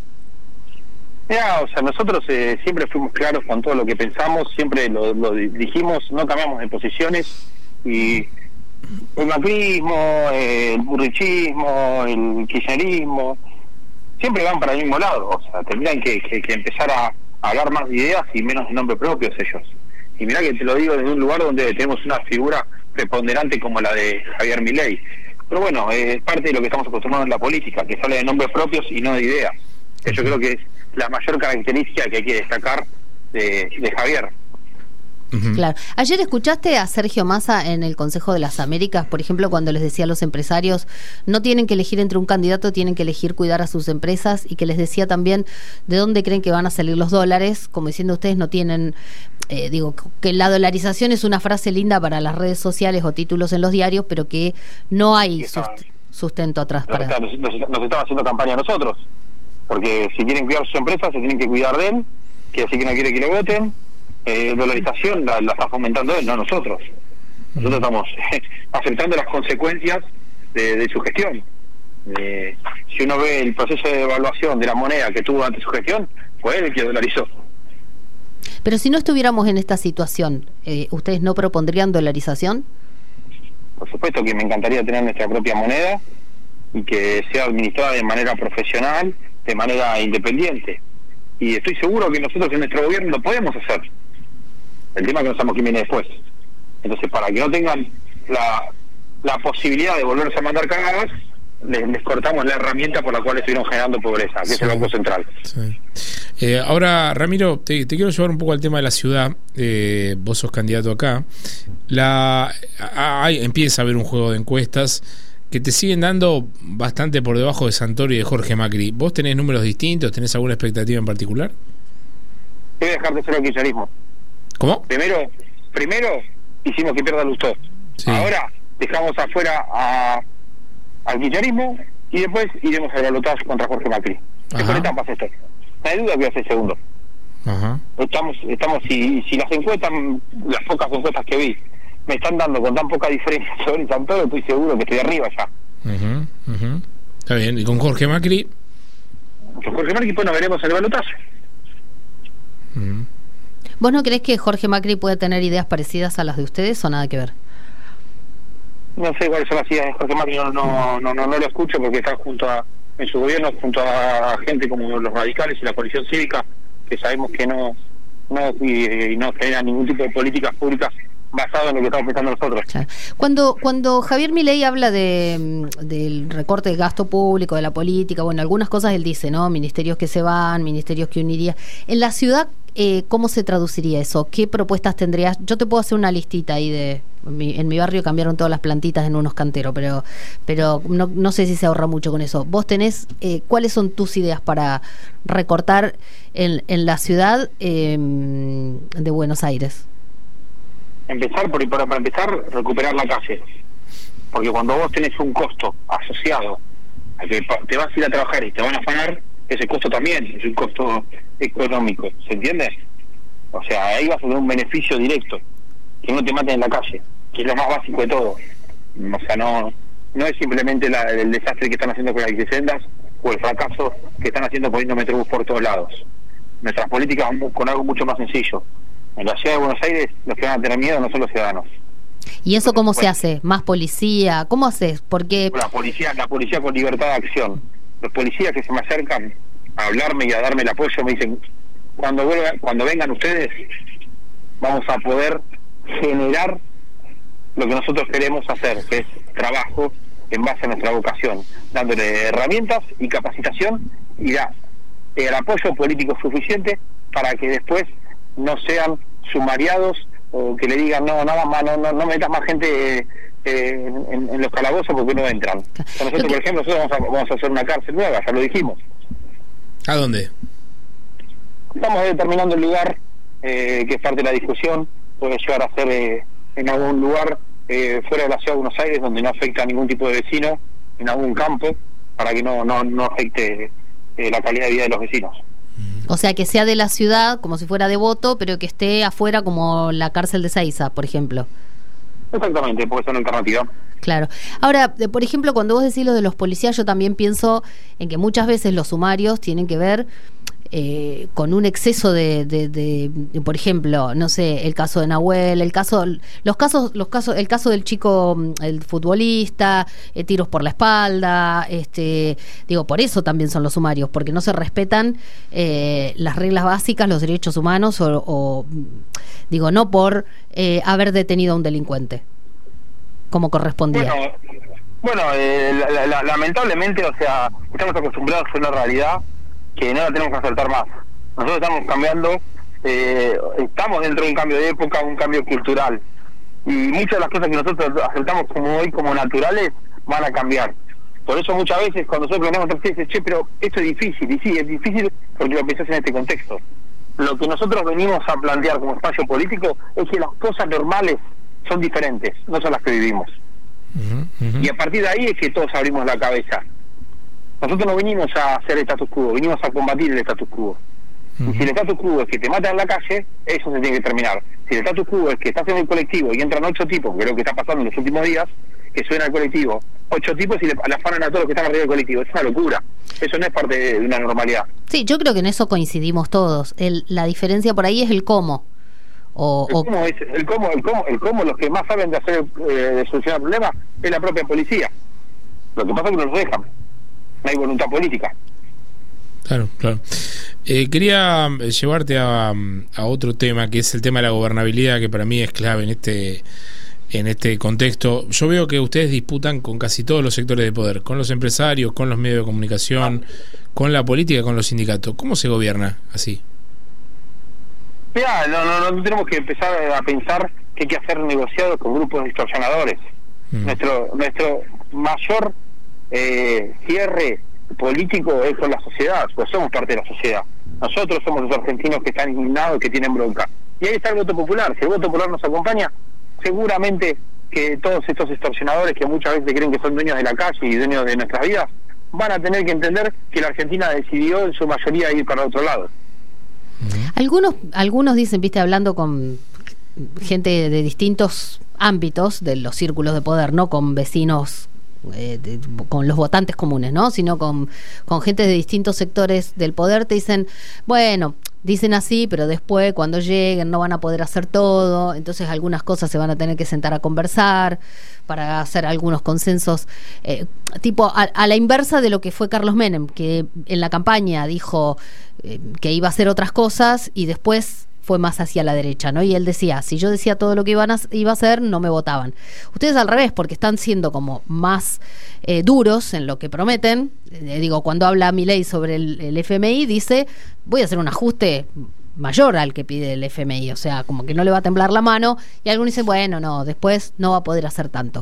Nosotros siempre fuimos claros con todo lo que pensamos, siempre lo dijimos, no cambiamos de posiciones, y el macrismo, el burrichismo, el kirchnerismo siempre van para el mismo lado. O sea, tendrían que empezar a hablar más de ideas y menos de nombre propios ellos. Y mirá que te lo digo desde un lugar donde tenemos una figura preponderante como la de Javier Milei. Pero bueno, es parte de lo que estamos acostumbrados en la política, que sale de nombres propios y no de ideas. Que yo creo que es la mayor característica que hay que destacar de Javier. Claro. Ayer escuchaste a Sergio Massa en el Consejo de las Américas, por ejemplo, cuando les decía a los empresarios no tienen que elegir entre un candidato, tienen que elegir cuidar a sus empresas, y que les decía también de dónde creen que van a salir los dólares, como diciendo ustedes no tienen, digo, que la dolarización es una frase linda para las redes sociales o títulos en los diarios, pero que no hay sustento atrás. Nos están haciendo campaña a nosotros, porque si quieren cuidar sus empresas se tienen que cuidar de él, que así que no quiere que lo voten. Dolarización la está fomentando él, no nosotros. Nosotros estamos aceptando las consecuencias de su gestión. Si uno ve el proceso de devaluación de la moneda que tuvo ante su gestión, fue él el que dolarizó. Pero si no estuviéramos en esta situación, ¿ustedes no propondrían dolarización? Por supuesto que me encantaría tener nuestra propia moneda y que sea administrada de manera profesional, de manera independiente. Y estoy seguro que nosotros en nuestro gobierno lo podemos hacer. El tema es que no sabemos quién viene después. Entonces, para que no tengan la posibilidad de volverse a mandar cagadas, les cortamos la herramienta por la cual estuvieron generando pobreza, que es el Banco Central. Sí. Ahora, Ramiro, te quiero llevar un poco al tema de la ciudad. Vos sos candidato acá. Empieza a haber un juego de encuestas que te siguen dando bastante por debajo de Santoro y de Jorge Macri. ¿Vos tenés números distintos? ¿Tenés alguna expectativa en particular? Voy a dejar de ser el kirchnerismo. ¿Cómo? Primero hicimos que pierda Lustó. Sí. Ahora dejamos afuera al kirchnerismo y después iremos al balotaje contra Jorge Macri. ¿Qué por etapas esto? No hay duda que voy a ser segundo. Ajá. Estamos si las encuestas, las pocas encuestas que vi, me están dando con tan poca diferencia sobre Santoro, estoy seguro que estoy arriba ya. Está bien. ¿Y con Jorge Macri? Con Jorge Macri pues nos veremos en el balotaje. ¿Vos no creés que Jorge Macri puede tener ideas parecidas a las de ustedes o nada que ver? No sé cuáles son las ideas de Jorge Macri, no lo escucho porque está en su gobierno junto a gente como los radicales y la coalición cívica, que sabemos que no generan ningún tipo de políticas públicas basado en lo que estamos pensando nosotros. Claro. Cuando Javier Milei habla del recorte de gasto público, de la política, bueno, algunas cosas él dice, ¿no? Ministerios que se van, ministerios que uniría. En la ciudad, ¿cómo se traduciría eso? ¿Qué propuestas tendrías? Yo te puedo hacer una listita ahí en mi barrio cambiaron todas las plantitas en unos canteros, pero no sé si se ahorra mucho con eso. ¿Vos tenés, cuáles son tus ideas para recortar en la ciudad de Buenos Aires? Para empezar, recuperar la calle. Porque cuando vos tenés un costo asociado a que te vas a ir a trabajar y te van a afanar, ese costo también es un costo económico, ¿se entiende? O sea, ahí vas a tener un beneficio directo, que no te maten en la calle, que es lo más básico de todo. O sea, no es simplemente el desastre que están haciendo con las viviendas o el fracaso que están haciendo poniendo metrobús por todos lados. Nuestras políticas van con algo mucho más sencillo. En la ciudad de Buenos Aires los que van a tener miedo no son los ciudadanos. ¿Y eso cómo se hace? ¿Más policía? ¿Cómo haces? Porque la policía con libertad de acción. Los policías que se me acercan a hablarme y a darme el apoyo me dicen, cuando vengan ustedes vamos a poder generar lo que nosotros queremos hacer, que es trabajo en base a nuestra vocación, dándole herramientas y capacitación y el apoyo político suficiente para que después no sean sumariados o que le digan no metas más gente en los calabozos porque no entran. Nosotros, por ejemplo, vamos a hacer una cárcel nueva, ya lo dijimos. ¿A dónde? Estamos determinando el lugar, que es parte de la discusión. Puede llegar a ser en algún lugar fuera de la ciudad de Buenos Aires donde no afecta a ningún tipo de vecino, en algún campo, para que no afecte la calidad de vida de los vecinos. O sea, que sea de la ciudad como si fuera Devoto, pero que esté afuera como la cárcel de Ezeiza, por ejemplo. Exactamente, puede ser una alternativa. Claro. Ahora, por ejemplo, cuando vos decís lo de los policías, yo también pienso en que muchas veces los sumarios tienen que ver con un exceso de, por ejemplo, no sé, el caso de Nahuel, el caso del chico, el futbolista, tiros por la espalda, digo, por eso también son los sumarios, porque no se respetan las reglas básicas, los derechos humanos, o digo, no por haber detenido a un delincuente como correspondía. Bueno, lamentablemente, o sea, estamos acostumbrados a una realidad que no la tenemos que aceptar más. Nosotros estamos cambiando, estamos dentro de un cambio de época, un cambio cultural, y muchas de las cosas que nosotros aceptamos como hoy como naturales van a cambiar. Por eso muchas veces cuando nosotros planteamos otras veces, che, pero esto es difícil, y sí, es difícil porque lo pensás en este contexto. Lo que nosotros venimos a plantear como espacio político es que las cosas normales son diferentes, no son las que vivimos. Y a partir de ahí es que todos abrimos la cabeza. Nosotros no venimos a hacer el status quo, venimos a combatir el status quo. Y si el status quo es que te matan en la calle, eso se tiene que terminar. Si el status quo es que estás en el colectivo y entran 8 tipos, que es lo que está pasando en los últimos días, que suena al colectivo, 8 tipos y le afanan a todos los que están arriba del colectivo, es una locura. Eso no es parte de una normalidad. Sí, yo creo que en eso coincidimos todos. La diferencia por ahí es el cómo. El cómo, los que más saben de hacer de solucionar el problema es la propia policía. Lo que pasa es que no los dejan, no hay voluntad política. Claro. Quería llevarte a otro tema, que es el tema de la gobernabilidad, que para mí es clave en este contexto. Yo veo que ustedes disputan con casi todos los sectores de poder, con los empresarios, con los medios de comunicación, con la política, con los sindicatos. ¿Cómo se gobierna así? Mirá, no tenemos que empezar a pensar que hay que hacer negociados con grupos distorsionadores. Nuestro mayor cierre político es con la sociedad, pues somos parte de la sociedad. Nosotros somos los argentinos que están indignados, que tienen bronca. Y ahí está el voto popular. Si el voto popular nos acompaña, seguramente que todos estos extorsionadores que muchas veces creen que son dueños de la calle y dueños de nuestras vidas, van a tener que entender que la Argentina decidió en su mayoría ir para otro lado. Algunos dicen, viste, hablando con gente de distintos ámbitos de los círculos de poder, no con vecinos, con los votantes comunes, ¿no? Sino con gente de distintos sectores del poder, te dicen, bueno, dicen así, pero después cuando lleguen no van a poder hacer todo, entonces algunas cosas se van a tener que sentar a conversar para hacer algunos consensos, tipo a la inversa de lo que fue Carlos Menem, que en la campaña dijo que iba a hacer otras cosas y después fue más hacia la derecha, ¿no? Y él decía, si yo decía todo lo que iba a hacer, no me votaban. Ustedes al revés, porque están siendo como más duros en lo que prometen. Digo, cuando habla Milei sobre el FMI, dice, voy a hacer un ajuste mayor al que pide el FMI, o sea, como que no le va a temblar la mano, y algunos dicen, bueno, no, después no va a poder hacer tanto.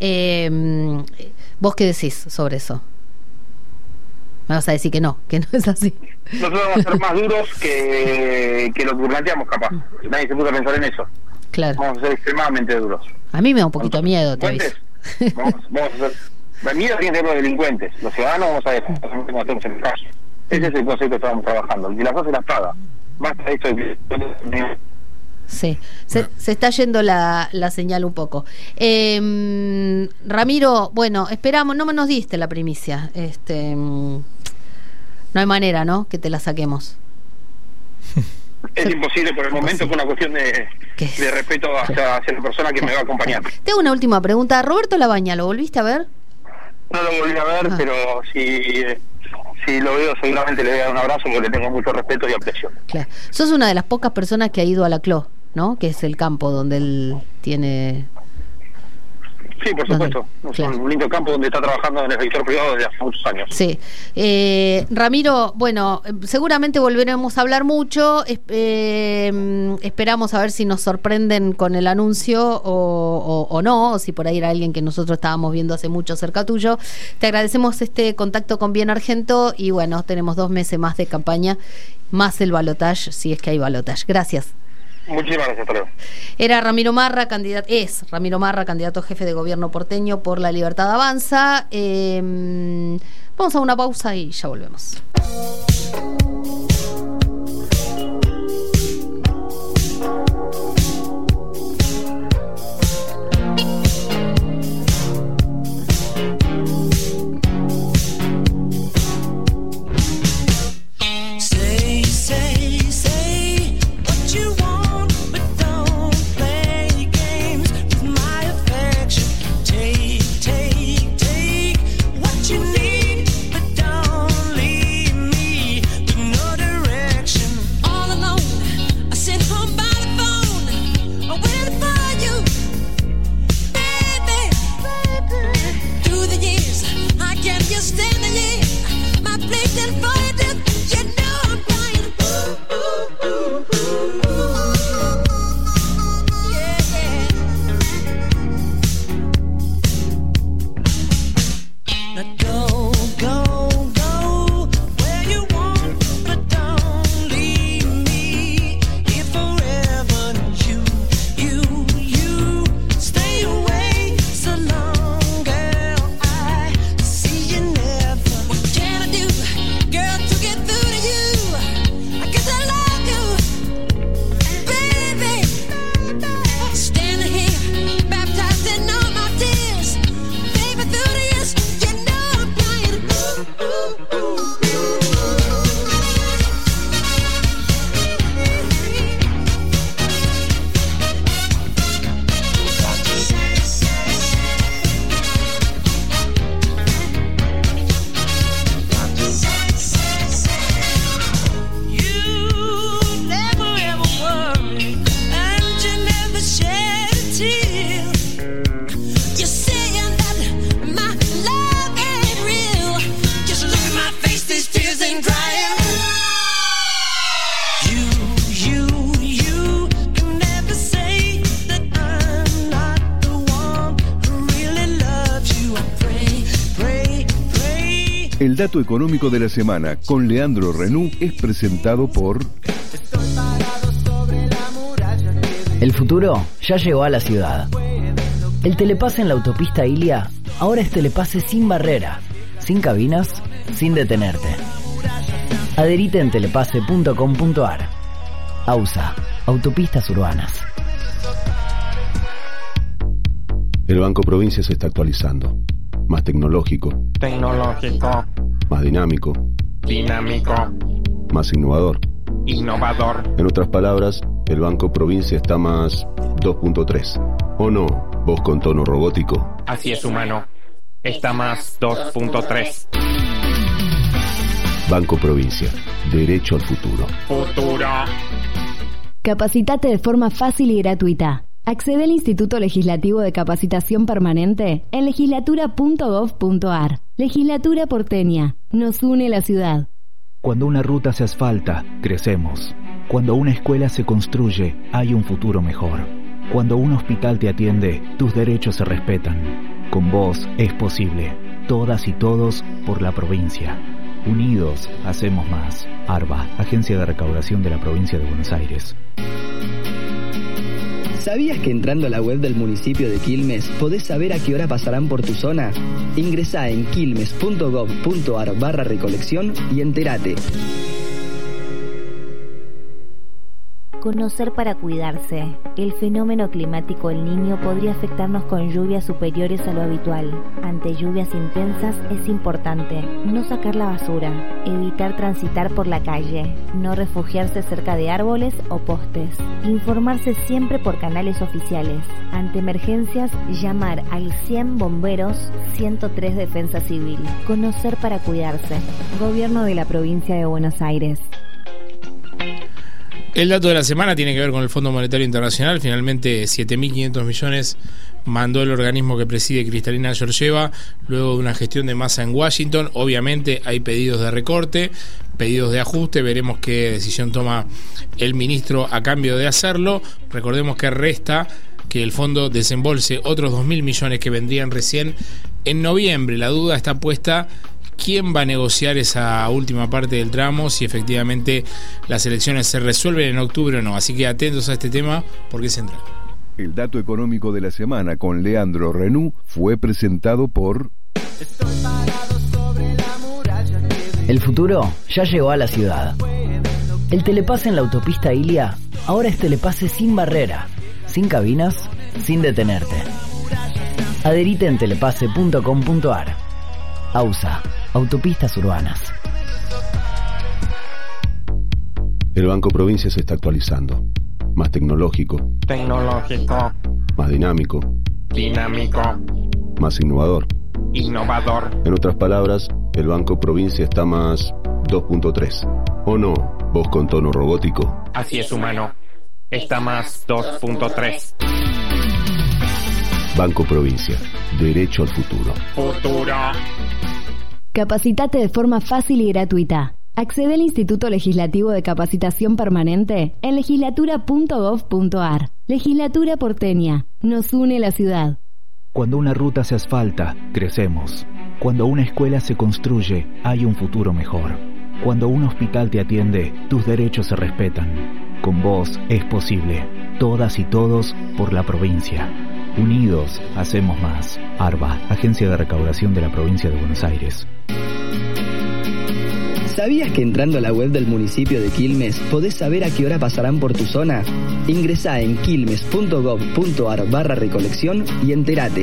¿Vos qué decís sobre eso? Me vas a decir que no es así. Nosotros vamos a ser más duros que lo que planteamos, capaz. Nadie se puso a pensar en eso. Claro. Vamos a ser extremadamente duros. A mí me da un poquito de miedo, te aviso. Vamos a ser... El miedo tiene que ser los delincuentes. Los ciudadanos vamos a dejar como hacemos en el calle. Ese es el concepto que estamos trabajando. Y la cosa es la espada. Basta de esto de... Sí, se está yendo la señal un poco. Ramiro, bueno, esperamos, no nos diste la primicia. No hay manera, ¿no? Que te la saquemos. Es imposible por el momento, por una cuestión de respeto hacia la persona que me va a acompañar. Tengo una última pregunta. Roberto Labaña, ¿lo volviste a ver? No lo volví a ver, pero si lo veo seguramente le voy a dar un abrazo porque le tengo mucho respeto y aprecio. Claro. Sos una de las pocas personas que ha ido a la CLO, ¿no? Que es el campo donde él tiene... Sí, por supuesto. Claro. Es un lindo campo donde está trabajando en el sector privado desde hace muchos años. Sí. Ramiro, bueno, seguramente volveremos a hablar mucho. Esperamos a ver si nos sorprenden con el anuncio o no, o si por ahí era alguien que nosotros estábamos viendo hace mucho cerca tuyo. Te agradecemos este contacto con Bien Argento y bueno, tenemos 2 meses más de campaña, más el balotaje, si es que hay balotaje. Gracias. Muchísimas gracias, hasta luego. Era Ramiro Marra, Ramiro Marra, candidato a jefe de gobierno porteño por La Libertad Avanza. Vamos a una pausa y ya volvemos. Say El dato económico de la semana con Leandro Renú es presentado por... El futuro ya llegó a la ciudad. El telepase en la autopista Ilia ahora es telepase sin barrera, sin cabinas, sin detenerte. Adherite en telepase.com.ar. AUSA, Autopistas Urbanas. El Banco Provincia se está actualizando. Más tecnológico. Tecnológico. Más dinámico. Dinámico. Más innovador. Innovador. En otras palabras, el Banco Provincia está más 2.3. ¿O no? Voz con tono robótico. Así es, humano. Está más 2.3. Banco Provincia. Derecho al futuro. Futuro. Capacitate de forma fácil y gratuita. Accede al Instituto Legislativo de Capacitación Permanente en legislatura.gov.ar. Legislatura porteña. Nos une la ciudad. Cuando una ruta se asfalta, crecemos. Cuando una escuela se construye, hay un futuro mejor. Cuando un hospital te atiende, tus derechos se respetan. Con vos es posible. Todas y todos por la provincia. Unidos hacemos más. ARBA, Agencia de Recaudación de la Provincia de Buenos Aires. ¿Sabías que entrando a la web del municipio de Quilmes podés saber a qué hora pasarán por tu zona? Ingresá en quilmes.gov.ar/recolección y entérate. Conocer para cuidarse. El fenómeno climático El Niño podría afectarnos con lluvias superiores a lo habitual. Ante lluvias intensas es importante no sacar la basura, evitar transitar por la calle, no refugiarse cerca de árboles o postes, informarse siempre por canales oficiales. Ante emergencias, llamar al 100 bomberos, 103 Defensa Civil. Conocer para cuidarse. Gobierno de la Provincia de Buenos Aires. El dato de la semana tiene que ver con el Fondo Monetario Internacional. Finalmente 7.500 millones mandó el organismo que preside Cristalina Georgieva luego de una gestión de masa en Washington. Obviamente hay pedidos de recorte, pedidos de ajuste. Veremos qué decisión toma el ministro a cambio de hacerlo. Recordemos que resta que el fondo desembolse otros 2.000 millones que vendrían recién en noviembre. La duda está puesta: ¿quién va a negociar esa última parte del tramo? Si efectivamente las elecciones se resuelven en octubre o no. Así que atentos a este tema porque es central. El dato económico de la semana con Leandro Renú fue presentado por... El futuro ya llegó a la ciudad. El telepase en la autopista Ilia ahora es telepase sin barrera, sin cabinas, sin detenerte. Adherite en telepase.com.ar. AUSA, Autopistas Urbanas. El Banco Provincia se está actualizando. Más tecnológico. Tecnológico. Más dinámico. Dinámico. Más innovador. Innovador. En otras palabras, el Banco Provincia está más 2.3. ¿O no? Voz con tono robótico. Así es, humano. Está más 2.3. Banco Provincia. Derecho al futuro. Futuro. Capacitate de forma fácil y gratuita. Accede al Instituto Legislativo de Capacitación Permanente en legislatura.gov.ar. Legislatura porteña. Nos une la ciudad. Cuando una ruta se asfalta, crecemos. Cuando una escuela se construye, hay un futuro mejor. Cuando un hospital te atiende, tus derechos se respetan. Con vos es posible. Todas y todos por la provincia. Unidos hacemos más. ARBA, Agencia de Recaudación de la Provincia de Buenos Aires. ¿Sabías que entrando a la web del municipio de Quilmes podés saber a qué hora pasarán por tu zona? Ingresá en quilmes.gov.ar/recolección y entérate.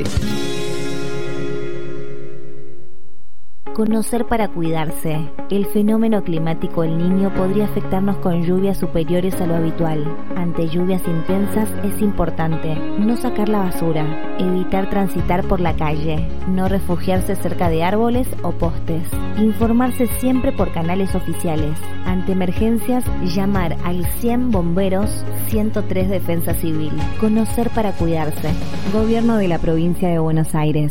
Conocer para cuidarse. El fenómeno climático El Niño podría afectarnos con lluvias superiores a lo habitual. Ante lluvias intensas es importante no sacar la basura, evitar transitar por la calle, no refugiarse cerca de árboles o postes, informarse siempre por canales oficiales. Ante emergencias, llamar al 100 bomberos, 103 Defensa Civil. Conocer para cuidarse. Gobierno de la Provincia de Buenos Aires.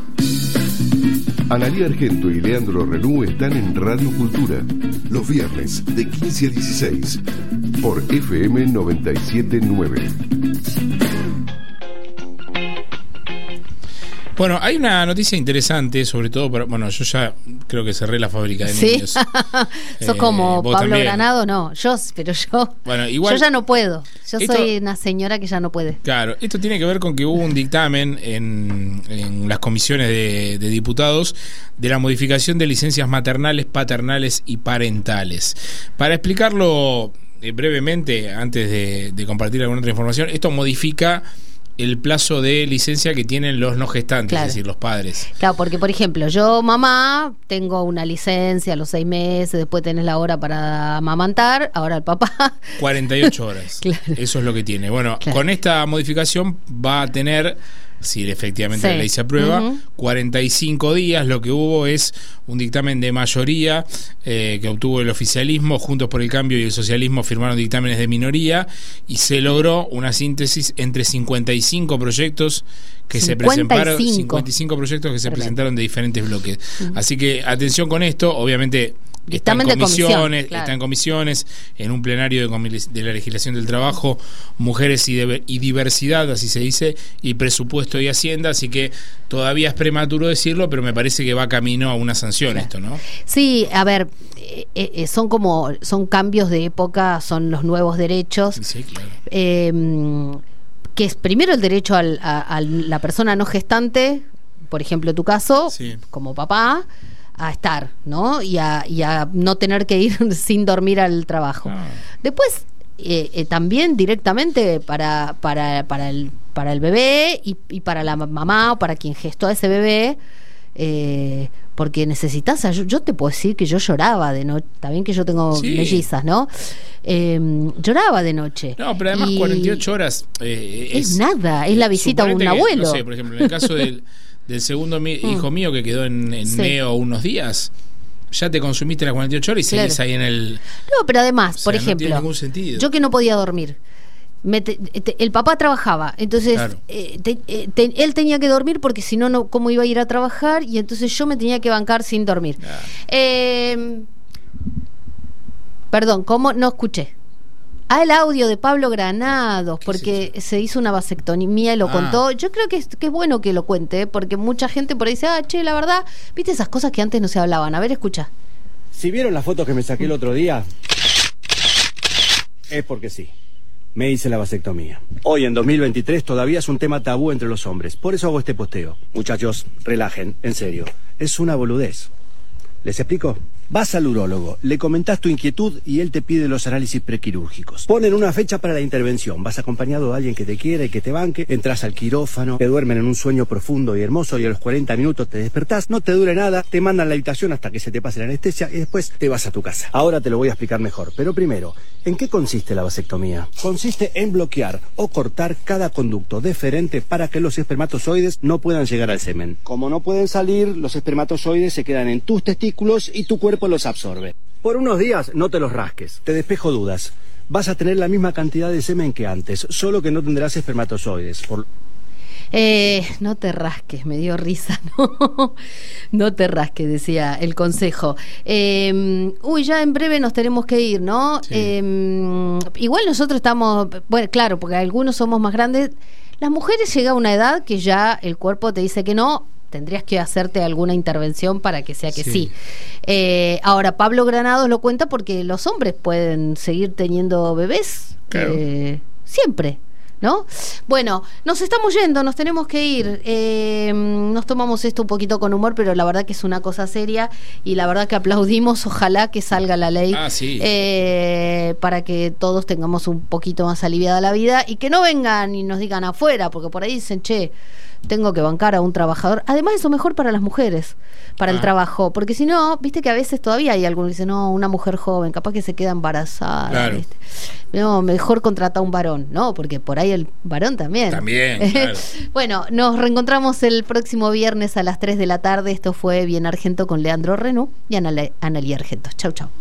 Analía Argento y Leandro Renú están en Radio Cultura, los viernes de 15 a 16, por FM 97.9. Bueno, hay una noticia interesante, sobre todo para, bueno, yo ya creo que cerré la fábrica de niños. Sos como Pablo también. Granado, no, yo Bueno, igual, yo ya no puedo. Yo soy una señora que ya no puede. Claro, esto tiene que ver con que hubo un dictamen en las comisiones de diputados de la modificación de licencias maternales, paternales y parentales. Para explicarlo brevemente, antes de compartir alguna otra información, esto modifica el plazo de licencia que tienen los no gestantes, Claro. es decir, los padres. Claro, porque por ejemplo, yo mamá tengo una licencia a los 6 meses, después tenés la hora para amamantar, ahora el papá 48 horas. Claro. Eso es lo que tiene. Bueno, con esta modificación va a tener, si efectivamente Sí. la ley se aprueba, Ujú. 45 días. Lo que hubo es un dictamen de mayoría que obtuvo el oficialismo. Juntos por el Cambio y el socialismo firmaron dictámenes de minoría y se logró una síntesis entre 55 proyectos que 55 proyectos que se presentaron de diferentes bloques. Así que atención con esto, obviamente. Está en Dictamen de comisión, comisiones, claro. está en comisiones, en un plenario de la legislación del trabajo, mujeres y diversidad, así se dice, y presupuesto y hacienda, así que todavía es prematuro decirlo, pero me parece que va camino a una sanción esto, ¿no? Sí, a ver, son cambios de época, son los nuevos derechos. Sí, claro. Que es primero el derecho a la persona no gestante, por ejemplo, tu caso, como papá, a estar, ¿no? Y a no tener que ir sin dormir al trabajo. Después, también directamente para el bebé y para la mamá o para quien gestó a ese bebé, porque necesitas ayuda. Yo te puedo decir que yo lloraba de noche, también que yo tengo mellizas, ¿no? Lloraba de noche. No, pero además 48 horas es nada, es la visita a un suponete que, abuelo. no sé, por ejemplo, en el caso del segundo hijo mío que quedó en Neo unos días, ya te consumiste las 48 horas y Claro. seguís ahí en el... No, pero además, O sea, por no ejemplo, tiene ningún sentido. yo que no podía dormir, el papá trabajaba, entonces Claro. él tenía que dormir porque si no, ¿cómo iba a ir a trabajar? Y entonces yo me tenía que bancar sin dormir. Perdón, ¿cómo? No escuché. El audio de Pablo Granados, porque se hizo una vasectomía y lo contó. Yo creo que es bueno que lo cuente, porque mucha gente por ahí dice, che, la verdad, viste esas cosas que antes no se hablaban. A ver, escucha. Si vieron las fotos que me saqué el otro día, es porque sí. Me hice la vasectomía. Hoy, en 2023, todavía es un tema tabú entre los hombres. Por eso hago este posteo. Muchachos, relajen, en serio. Es una boludez. ¿Les explico? Vas al urólogo, le comentás tu inquietud y él te pide los análisis prequirúrgicos. Ponen una fecha para la intervención. Vas acompañado de alguien que te quiera y que te banque. Entras al quirófano, te duermen en un sueño profundo y hermoso y a los 40 minutos te despertás. No te dura nada, te mandan a la habitación hasta que se te pase la anestesia y después te vas a tu casa. Ahora te lo voy a explicar mejor. Pero primero, ¿en qué consiste la vasectomía? Consiste en bloquear o cortar cada conducto deferente para que los espermatozoides no puedan llegar al semen. Como no pueden salir, los espermatozoides se quedan en tus testículos y tu cuerpo los absorbe. Por unos días no te los rasques. Te despejo dudas. Vas a tener la misma cantidad de semen que antes, solo que no tendrás espermatozoides. No te rasques, me dio risa, ¿no? No te rasques, decía el consejo. Ya en breve nos tenemos que ir, ¿no? Sí. Igual nosotros estamos, bueno, claro, porque algunos somos más grandes. Las mujeres llega a una edad que ya el cuerpo te dice que no, tendrías que hacerte alguna intervención para que sea que sí. Ahora, Pablo Granados lo cuenta porque los hombres pueden seguir teniendo bebés siempre, ¿no? Bueno, nos estamos yendo, nos tenemos que ir. Nos tomamos esto un poquito con humor, pero la verdad que es una cosa seria y la verdad que aplaudimos, ojalá que salga la ley para que todos tengamos un poquito más aliviada la vida y que no vengan y nos digan afuera, porque por ahí dicen, che, tengo que bancar a un trabajador. Además, eso mejor para las mujeres, para el trabajo, porque si no, viste que a veces todavía hay algunos que dicen, no, una mujer joven, capaz que se queda embarazada. Claro. ¿Viste? No, mejor contrata a un varón, ¿no? Porque por ahí el varón también. También, claro. Bueno, nos reencontramos el próximo viernes a las 3 de la tarde. Esto fue Bien Argento con Leandro Renú y Analía Argento. Chau, chau.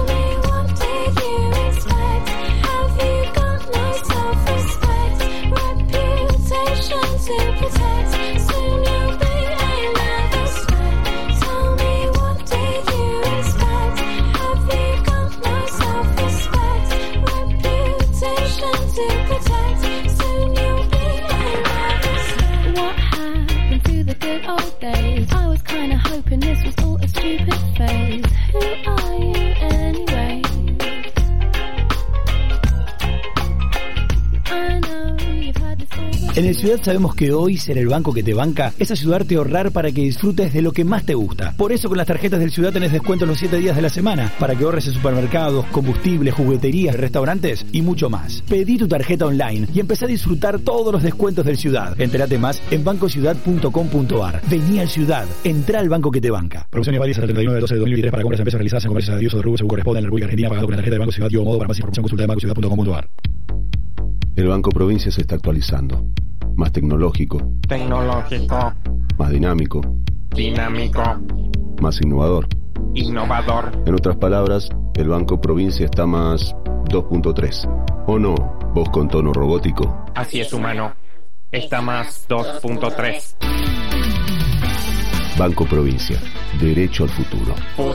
Respect. Have you got no self-respect? En el Ciudad sabemos que hoy ser el banco que te banca es ayudarte a ahorrar para que disfrutes de lo que más te gusta. Por eso con las tarjetas del Ciudad tenés descuento los 7 días de la semana para que ahorres en supermercados, combustibles, jugueterías, restaurantes y mucho más. Pedí tu tarjeta online y empezá a disfrutar todos los descuentos del Ciudad. Entérate más en bancociudad.com.ar. Vení al Ciudad, entrá al banco que te banca. Promociones válidas hasta el 39 de 12 de 2023 para compras de empresas realizadas en comercios de uso de rubro según corresponde en la República Argentina, pagado con la tarjeta de Banco Ciudad y modo. Para más información consulta de bancociudad.com.ar. El Banco Provincia se está actualizando. Más tecnológico. Más dinámico. Más innovador. En otras palabras, el Banco Provincia está más 2.3. ¿O no? Voz con tono robótico. Así es, humano. Está más 2.3. Banco Provincia. Derecho al futuro.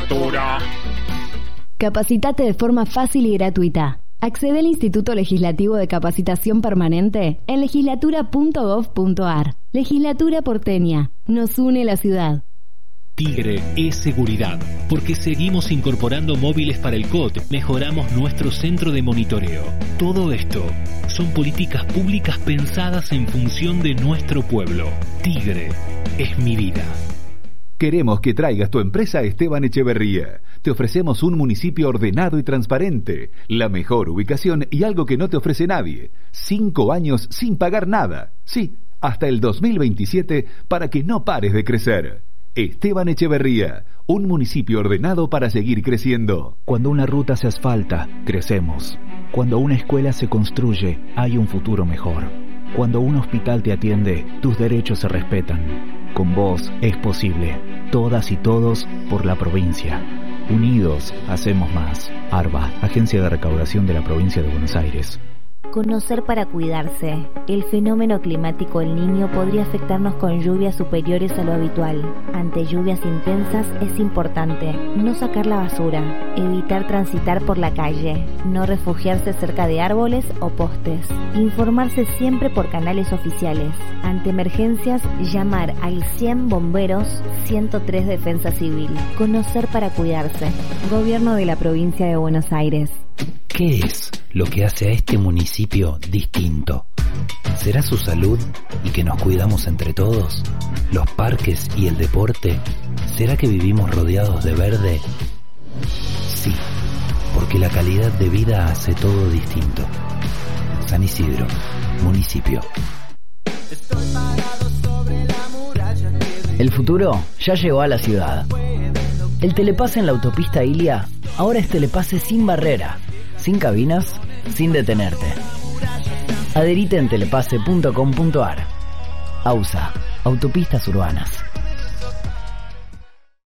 Capacitate de forma fácil y gratuita. Accede al Instituto Legislativo de Capacitación Permanente en legislatura.gov.ar. Legislatura porteña. Nos une la ciudad. Tigre es seguridad, porque seguimos incorporando móviles para el COT, mejoramos nuestro centro de monitoreo. Todo esto son políticas públicas pensadas en función de nuestro pueblo. Tigre es mi vida. Queremos que traigas tu empresa a Esteban Echeverría. Te ofrecemos un municipio ordenado y transparente, la mejor ubicación y algo que no te ofrece nadie. 5 años sin pagar nada. Sí, hasta el 2027 para que no pares de crecer. Esteban Echeverría, un municipio ordenado para seguir creciendo. Cuando una ruta se asfalta, crecemos. Cuando una escuela se construye, hay un futuro mejor. Cuando un hospital te atiende, tus derechos se respetan. Con vos es posible. Todas y todos por la provincia. Unidos hacemos más. ARBA, Agencia de Recaudación de la Provincia de Buenos Aires. Conocer para cuidarse. El fenómeno climático El Niño podría afectarnos con lluvias superiores a lo habitual. Ante lluvias intensas es importante no sacar la basura, evitar transitar por la calle, no refugiarse cerca de árboles o postes, informarse siempre por canales oficiales. Ante emergencias, llamar al 100 bomberos, 103 Defensa Civil. Conocer para cuidarse. Gobierno de la Provincia de Buenos Aires. ¿Qué es lo que hace a este municipio distinto? ¿Será su salud y que nos cuidamos entre todos? ¿Los parques y el deporte? ¿Será que vivimos rodeados de verde? Sí, porque la calidad de vida hace todo distinto. San Isidro, municipio. El futuro ya llegó a la ciudad. El telepase en la autopista Ilia ahora es telepase sin barrera, sin cabinas, sin detenerte. Adherite en telepase.com.ar. AUSA, Autopistas Urbanas.